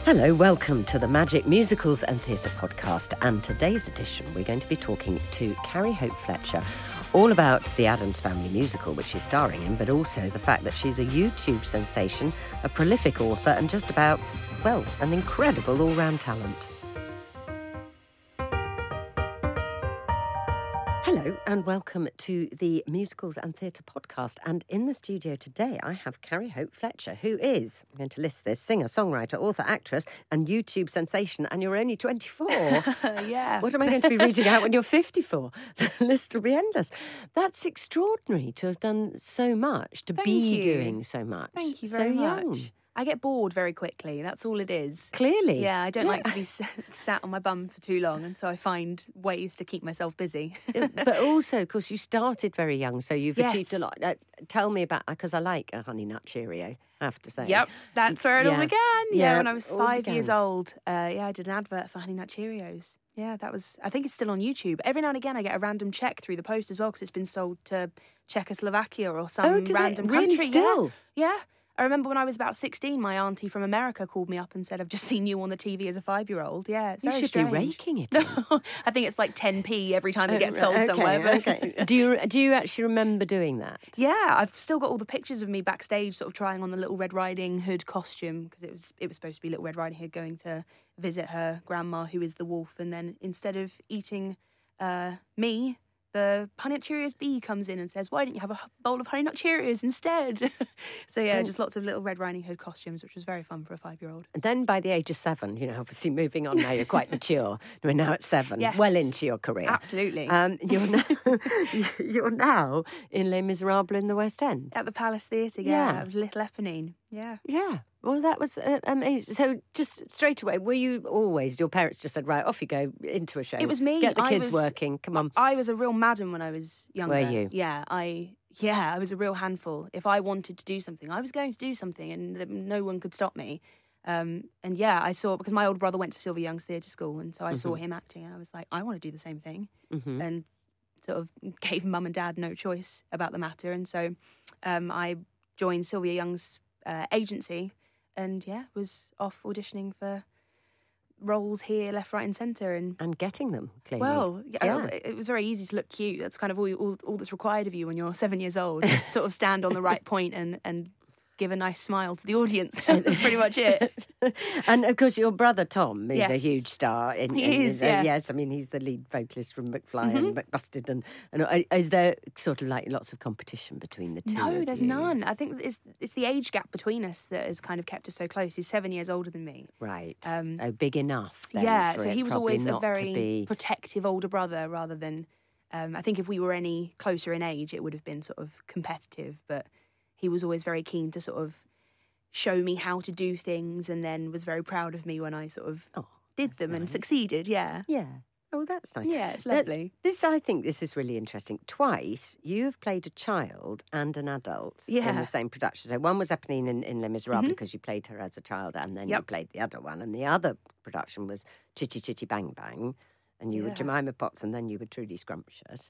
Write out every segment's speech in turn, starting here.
Hello, welcome to the Magic Musicals and Theatre podcast. And today's edition, we're going to be talking to Carrie Hope Fletcher all about the Addams Family musical, which she's starring in, but also the fact that she's a YouTube sensation, a prolific author, and just about, well, an incredible all-round talent. Hello and welcome to the Musicals and Theatre podcast. And in the studio today, I have Carrie Hope Fletcher, who is, I'm going to list this, singer, songwriter, author, actress, and YouTube sensation. And you're only 24. Yeah. What am I going to be reading out when you're 54? The list will be endless. That's extraordinary to have done so much, to be doing so much. Thank you very much. Young. I get bored very quickly. That's all it is. Clearly. Yeah, I don't like to be sat on my bum for too long, and so I find ways to keep myself busy. But also, of course, you started very young, so you've achieved a lot. Tell me about, because I like a Honey Nut Cheerio, I have to say. Yep, that's where it all began. Yeah, when I was 5 years old, I did an advert for Honey Nut Cheerios. Yeah, that was, I think it's still on YouTube. Every now and again, I get a random check through the post as well, because it's been sold to Czechoslovakia or some random country. Really still? Yeah. I remember when I was about 16, my auntie from America called me up and said, I've just seen you on the TV as a 5-year-old. Yeah, it's very strange. You should be raking it in. I think it's like 10p every time it gets sold somewhere. But... Okay. Do you actually remember doing that? Yeah, I've still got all the pictures of me backstage sort of trying on the Little Red Riding Hood costume, because it was supposed to be Little Red Riding Hood going to visit her grandma, who is the wolf, and then instead of eating me, the Honey Nut Cheerios bee comes in and says, why didn't you have a bowl of Honey Nut Cheerios instead? So yeah, just lots of Little Red Riding Hood costumes, which was very fun for a 5-year-old. And then by the age of 7, obviously moving on now, you're quite mature. We're now at 7, yes. Well into your career. Absolutely. You're now in Les Miserables in the West End. At the Palace Theatre, yeah. It was Little Eponine, yeah. Yeah. Well, that was amazing. So just straight away, were you always, your parents just said, right, off you go into a show? It was me. Get the kids working, come on. I was a real madam when I was younger. Were you? Yeah, I was a real handful. If I wanted to do something, I was going to do something, and no one could stop me. And yeah, I saw, because my older brother went to Sylvia Young's theatre school, and so I saw him acting, and I was like, I want to do the same thing. And sort of gave mum and dad no choice about the matter. And so I joined Sylvia Young's agency, and was off auditioning for roles here, left, right and centre. And getting them, clearly. Well, it was very easy to look cute. That's kind of all that's required of you when you're 7 years old. Just sort of stand on the right point and give a nice smile to the audience. That's pretty much it. And of course, your brother Tom is a huge star. He is, yeah. Yes, I mean, he's the lead vocalist from McFly and McBusted. And is there sort of like lots of competition between the two? No, there's none. I think it's the age gap between us that has kind of kept us so close. He's 7 years older than me. Right. Big enough. Then yeah, for so he was always a very be... protective older brother rather than... I think if we were any closer in age, it would have been sort of competitive, but... He was always very keen to sort of show me how to do things, and then was very proud of me when I sort of did them and succeeded, yeah. Yeah. Oh, that's nice. Yeah, it's lovely. I think this is really interesting. Twice, you have played a child and an adult in the same production. So one was Eponine in Les Miserables because you played her as a child, and then you played the other one. And the other production was Chitty Chitty Bang Bang, and you were Jemima Potts, and then you were Trudy Scrumptious.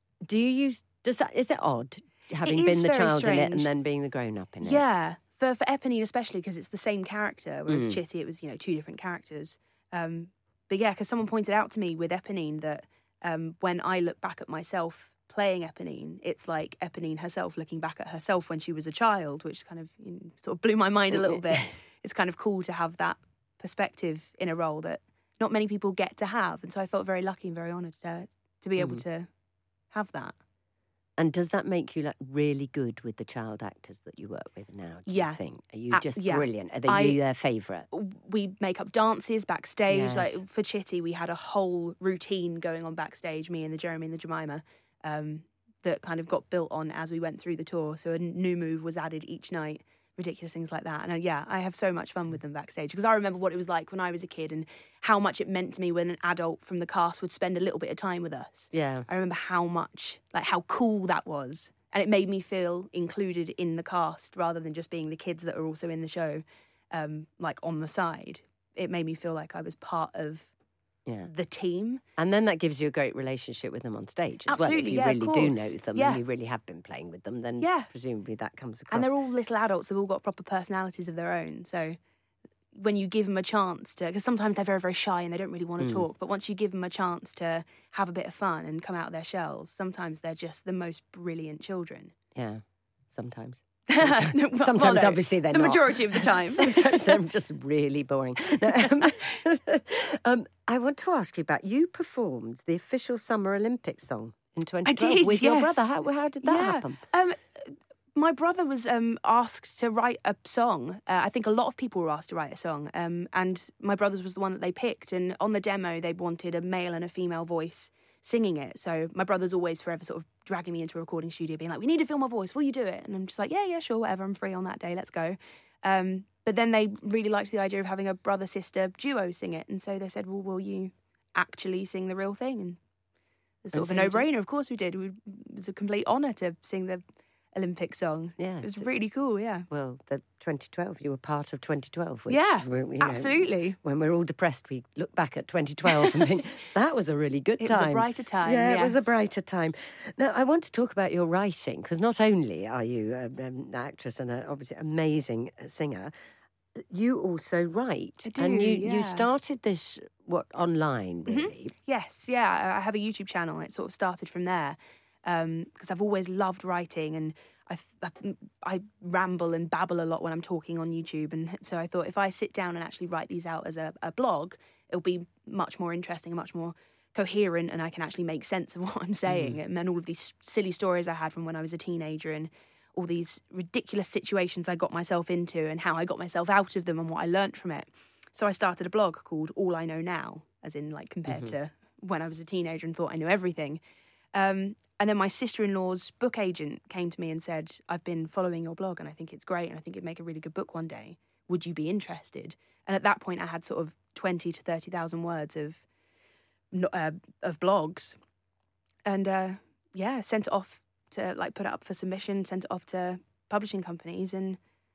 Is it odd? Having been the child in it and then being the grown-up in it. Yeah, for Eponine especially, because it's the same character, whereas Chitty, it was, 2 different characters. But yeah, because someone pointed out to me with Eponine that when I look back at myself playing Eponine, it's like Eponine herself looking back at herself when she was a child, which kind of sort of blew my mind a little bit. It's kind of cool to have that perspective in a role that not many people get to have. And so I felt very lucky and very honoured to be able to have that. And does that make you really good with the child actors that you work with now, do you think? Are you just brilliant? Are you their favourite? We make up dances backstage. Yes. Like for Chitty, we had a whole routine going on backstage, me and the Jeremy and the Jemima, that kind of got built on as we went through the tour. So a new move was added each night. Ridiculous things like that. And I have so much fun with them backstage, because I remember what it was like when I was a kid and how much it meant to me when an adult from the cast would spend a little bit of time with us. Yeah. I remember how cool that was. And it made me feel included in the cast rather than just being the kids that are also in the show, on the side. It made me feel like I was part of the team. And then that gives you a great relationship with them on stage as well. If you really do know them and you really have been playing with them, then presumably that comes across. And they're all little adults. They've all got proper personalities of their own. So, when you give them a chance to, because sometimes they're very, very shy and they don't really want to talk, but once you give them a chance to have a bit of fun and come out of their shells, sometimes they're just the most brilliant children. Yeah, sometimes. Sometimes, obviously, they're the not. majority of the time. Sometimes they're just really boring. I want to ask you about, you performed the official Summer Olympics song in 2012 with your brother. How did that happen? My brother was asked to write a song. I think a lot of people were asked to write a song, and my brother's was the one that they picked. And on the demo, they wanted a male and a female voice singing it. So my brother's always forever sort of dragging me into a recording studio, being like, "We need to film my voice. Will you do it?" And I'm just like, "Yeah, sure, whatever. I'm free on that day. Let's go." But then they really liked the idea of having a brother-sister duo sing it, and so they said, "Well, will you actually sing the real thing?" And it's sort of a no-brainer. Of course we did. It was a complete honour to sing the Olympic song. Yeah, it was really cool. Yeah. Well, the 2012, you were part of 2012. Which, absolutely. When we're all depressed, we look back at 2012 and think that was a really good time. It was a brighter time. Yeah, yes. It was a brighter time. Now, I want to talk about your writing, because not only are you an actress and obviously amazing singer, you also write. I do, and you started this online, really? Mm-hmm. Yes, yeah. I have a YouTube channel, and it sort of started from there. Because I've always loved writing, and I ramble and babble a lot when I'm talking on YouTube, and so I thought if I sit down and actually write these out as a blog, it'll be much more interesting and much more coherent, and I can actually make sense of what I'm saying. And then all of these silly stories I had from when I was a teenager, and all these ridiculous situations I got myself into, and how I got myself out of them, and what I learnt from it. So I started a blog called All I Know Now, as in like compared to when I was a teenager and thought I knew everything. And then my sister-in-law's book agent came to me and said, "I've been following your blog and I think it's great and I think it'd make a really good book one day. Would you be interested?" And at that point I had sort of 20 to 30,000 words of blogs. And sent it off to put it up for submission, sent it off to publishing companies, and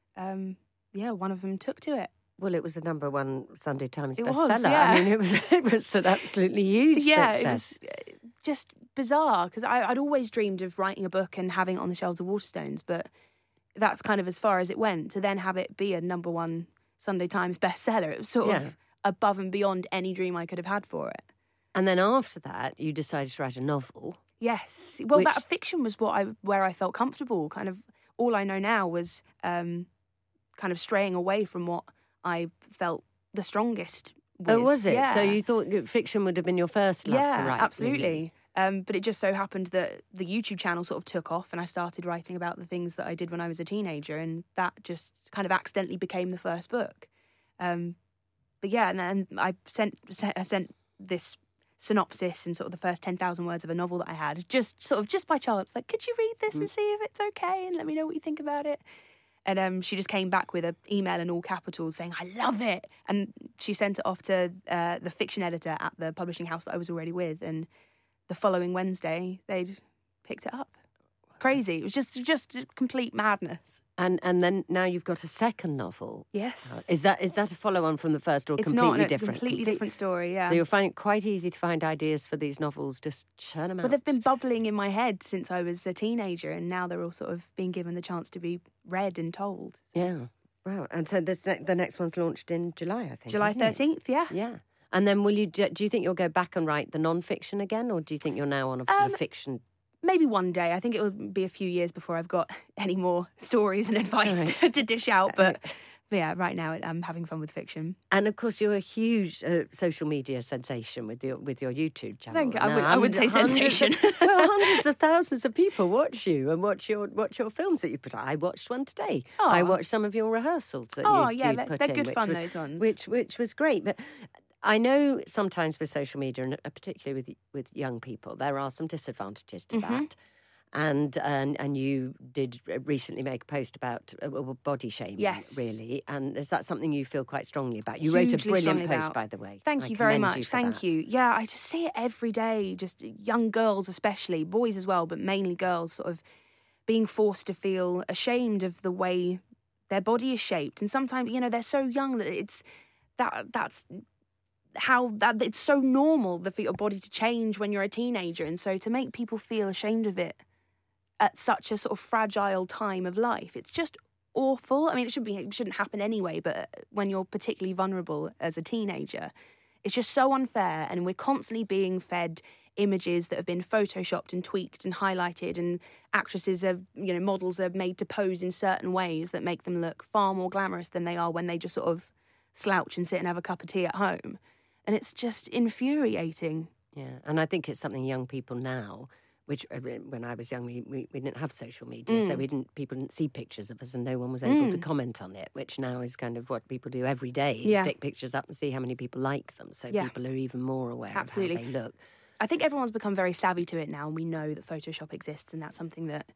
one of them took to it. Well, it was the #1 Sunday Times bestseller. Was, yeah. I mean, it was an absolutely huge success. It was just bizarre, because I'd always dreamed of writing a book and having it on the shelves of Waterstones, but that's kind of as far as it went. To then have it be a #1 Sunday Times bestseller, it was sort of above and beyond any dream I could have had for it. And then after that, you decided to write a novel. Yes. Well, that fiction was where I felt comfortable. Kind of All I Know Now was kind of straying away from what I felt the strongest with. Oh, was it? Yeah. So you thought fiction would have been your first love to write? Yeah, absolutely. But it just so happened that the YouTube channel sort of took off, and I started writing about the things that I did when I was a teenager, and that just kind of accidentally became the first book. And then I sent this synopsis and sort of the first 10,000 words of a novel that I had, just by chance, like, "Could you read this and see if it's okay and let me know what you think about it?" And she just came back with an email in all capitals saying, "I love it." And she sent it off to the fiction editor at the publishing house that I was already with. And the following Wednesday, they'd picked it up. Crazy. It was just complete madness. And then now you've got a second novel. Yes. Is that a follow-on from the first, or it's completely not, no, it's different? It's a completely different story, yeah. So you'll find it quite easy to find ideas for these novels, just churn them out. Well, they've been bubbling in my head since I was a teenager, and now they're all sort of being given the chance to be read and told. Yeah. Wow. And so the next one's launched in July, I think. July 13th, yeah. Yeah. And then do you think you'll go back and write the non-fiction again, or do you think you're now on a sort of fiction? Maybe one day. I think it will be a few years before I've got any more stories and advice to dish out. But yeah, right now I'm having fun with fiction. And of course, you're a huge social media sensation with your YouTube channel. Thank you. I would say sensation. Hundreds of thousands of people watch you and watch your films that you put out. I watched one today. Oh. I watched some of your rehearsals that you put in. They're good fun, those ones. Which was great. But I know sometimes with social media, and particularly with young people, there are some disadvantages to that. And you did recently make a post about body shaming, really. And is that something you feel quite strongly about? You wrote a brilliant post, by the way. Thank you very much. Thank you. Yeah, I just see it every day, just young girls especially, boys as well, but mainly girls sort of being forced to feel ashamed of the way their body is shaped. And sometimes, they're so young that that's it's so normal for your body to change when you're a teenager, and so to make people feel ashamed of it at such a sort of fragile time of life, it's just awful. I mean, it shouldn't happen anyway, but when you're particularly vulnerable as a teenager, it's just so unfair, and we're constantly being fed images that have been photoshopped and tweaked and highlighted, and models are made to pose in certain ways that make them look far more glamorous than they are when they just sort of slouch and sit and have a cup of tea at home. And it's just infuriating. Yeah, and I think it's something young people now, which when I was young, we didn't have social media, so people didn't see pictures of us, and no one was able to comment on it, which now is kind of what people do every day. Stick pictures up and see how many people like them, so people are even more aware of how they look. I think everyone's become very savvy to it now, and we know that Photoshop exists, and that's something that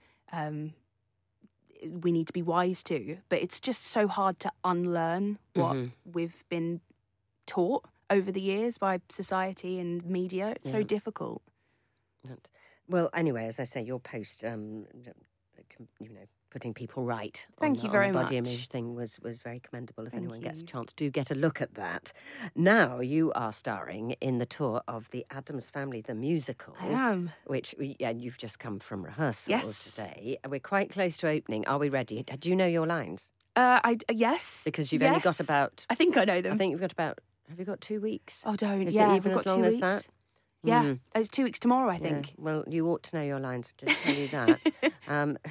we need to be wise to. But it's just so hard to unlearn what we've been taught over the years by society and media. It's so difficult. Well, anyway, as I say, your post, putting people right Thank you very on the body much. image thing was very commendable. If anyone gets a chance, do get a look at that. Now you are starring in the tour of The Addams Family, the musical. I am. Which, you've just come from rehearsals Yes. today. We're quite close to opening. Are we ready? Do you know your lines? Yes. Because you've only got about... I think I know them. I think you've got about... Have you got 2 weeks? Oh, don't. Is it even as long as that? Yeah, it's 2 weeks tomorrow, I think. Yeah. Well, you ought to know your lines, just tell you that.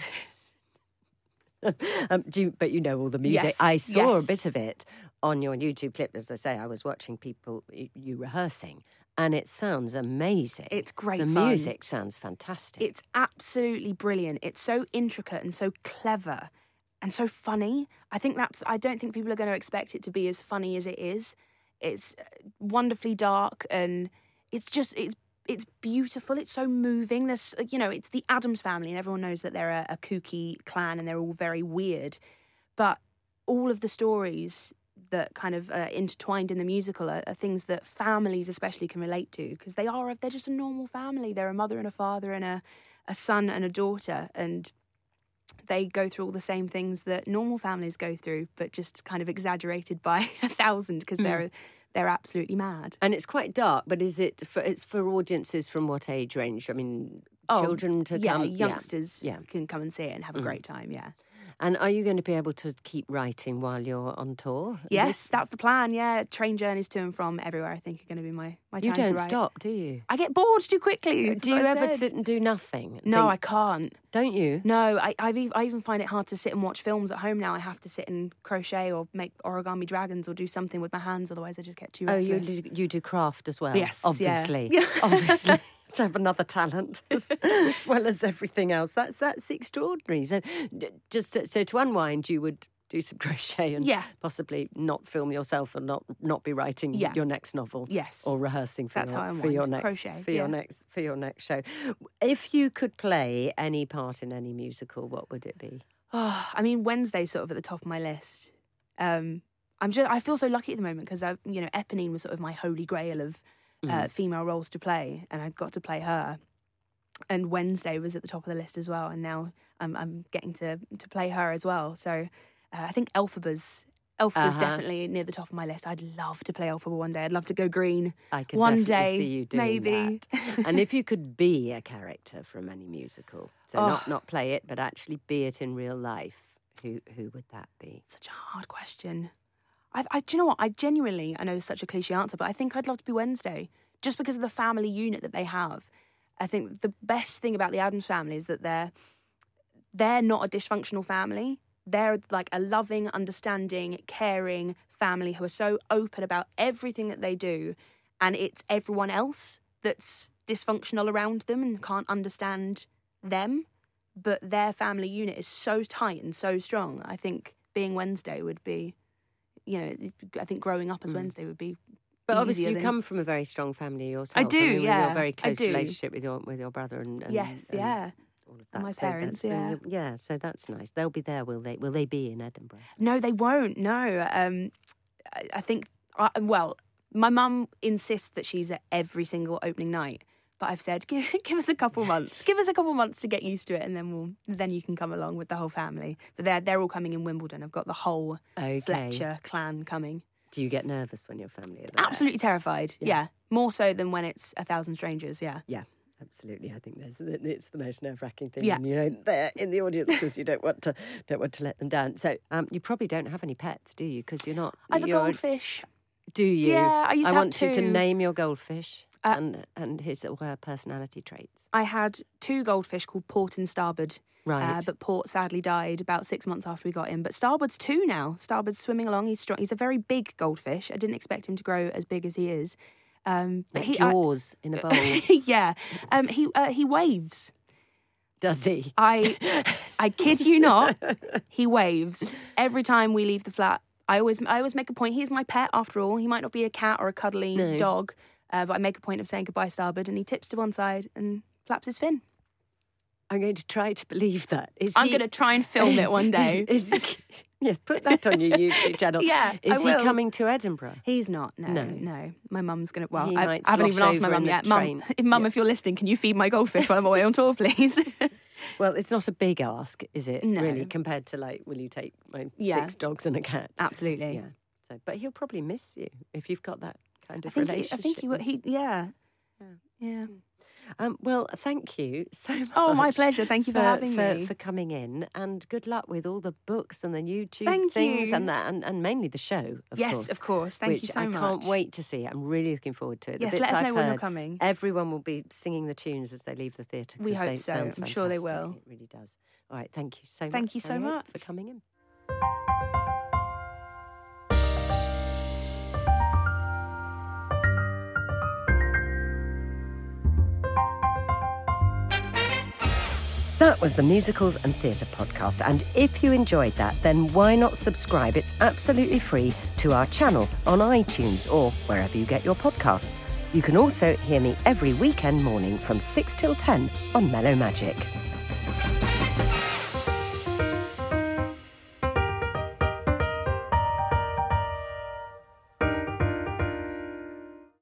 But you know all the music. Yes, I saw yes. a bit of it on your YouTube clip. As I say, I was watching people, you rehearsing, and it sounds amazing. It's great The fun. music sounds fantastic. It's absolutely brilliant. It's so intricate and so clever and so funny. I don't think people are going to expect it to be as funny as it is. It's wonderfully dark, and it's beautiful. It's so moving. There's, it's the Addams Family, and everyone knows that they're a kooky clan and they're all very weird. But all of the stories that kind of intertwined in the musical are things that families especially can relate to, because they're just a normal family. They're a mother and a father and a son and a daughter, and they go through all the same things that normal families go through, but just kind of exaggerated by 1,000, because they're absolutely mad. And it's quite dark, but it's for audiences from what age range? I mean, children to come? Youngsters can come and see it and have a great time, yeah. And are you going to be able to keep writing while you're on tour? Yes, that's the plan, yeah. Train journeys to and from everywhere, I think, are going to be my time to write. You don't stop, do you? I get bored too quickly. Do you ever sit and do nothing? No, I can't. Don't you? No, I even find it hard to sit and watch films at home now. I have to sit and crochet or make origami dragons or do something with my hands, otherwise I just get too restless. Oh, you do craft as well? Yes, obviously. yeah. Obviously. To have another talent as well as everything else. That's extraordinary. So to unwind, you would do some crochet and possibly not film yourself and not be writing your next novel. Yes. Or rehearsing for your next crochet, for your next show. If you could play any part in any musical, what would it be? Oh, I mean, Wednesday's sort of at the top of my list. I feel so lucky at the moment because Eponine was sort of my holy grail of female roles to play, and I got to play her. And Wednesday was at the top of the list as well, and now I'm getting to play her as well. So I think Elphaba's definitely near the top of my list. I'd love to play Elphaba one day. I'd love to go green. I could one definitely day, see you doing maybe. that. And if you could be a character from any musical, so not play it, but actually be it in real life, who would that be? Such a hard question. Do you know what? I know this is such a cliche answer, but I think I'd love to be Wednesday, just because of the family unit that they have. I think the best thing about the Addams Family is that they're not a dysfunctional family. They're like a loving, understanding, caring family who are so open about everything that they do, and it's everyone else that's dysfunctional around them and can't understand them. But their family unit is so tight and so strong. I think being Wednesday would be, I think growing up as Wednesday would be. But obviously, you come from a very strong family yourself. I do, You have a very I close do. relationship with your brother and Yes, and yeah. all of that. And my So parents, that's, so that's nice. They'll be there, will they? Will they be in Edinburgh? No, they won't. No, I think. My mum insists that she's at every single opening night. But I've said, give us a couple months. Give us a couple months to get used to it, and then you can come along with the whole family. But they're all coming in Wimbledon. I've got the whole Fletcher clan coming. Do you get nervous when your family are there? Absolutely terrified. Yeah. More so than when it's 1,000 strangers. Yeah. Yeah. Absolutely. I think it's the most nerve-wracking thing. Yeah. And they're in the audience because you don't want to let them down. So you probably don't have any pets, do you? Because you're not. I have a goldfish. Do you? Yeah, I used to have want you to two. name your goldfish and his or her personality traits. I had 2 goldfish called Port and Starboard. Right. But Port sadly died about 6 months after we got him. But Starboard's 2 now. Starboard's swimming along. He's strong. He's a very big goldfish. I didn't expect him to grow as big as he is. But Jaws in a bowl. Yeah. He waves. Does he? I kid you not. He waves every time we leave the flat. I always make a point. He's my pet after all. He might not be a cat or a cuddly dog, but I make a point of saying goodbye, Starboard, and he tips to one side and flaps his fin. I'm going to try to believe that. I'm going to try and film it one day. Yes, put that on your YouTube channel. Yeah, Is I he will. coming to Edinburgh? He's not. No. My mum's going to. Well, He I might haven't even slosh asked my over mum in the yet. train. Mum, if you're listening, can you feed my goldfish while I'm away on tour, please? Well, it's not a big ask, is it? No. Really, compared to will you take my Yeah. 6 dogs and a cat? Absolutely. Yeah. So, but he'll probably miss you if you've got that kind of I relationship. think he yeah. Well, thank you so much. Oh, my pleasure. Thank you for having me. For coming in, and good luck with all the books and the YouTube Thank things you. and that, and mainly the show. Yes, of course. Thank you which so I much. can't wait to see. I'm really looking forward to it. The Yes, bits let us I've know when you're heard, coming. Everyone will be singing the tunes as they leave the theatre. We 'cause hope they so. sound I'm sure they fantastic. will. It really does. All right, thank you so much. Thank you so Harriet, much for coming in. That was the Musicals and Theatre podcast, and if you enjoyed that, then why not subscribe? It's absolutely free to our channel on iTunes or wherever you get your podcasts. You can also hear me every weekend morning from 6 till 10 on Mellow Magic.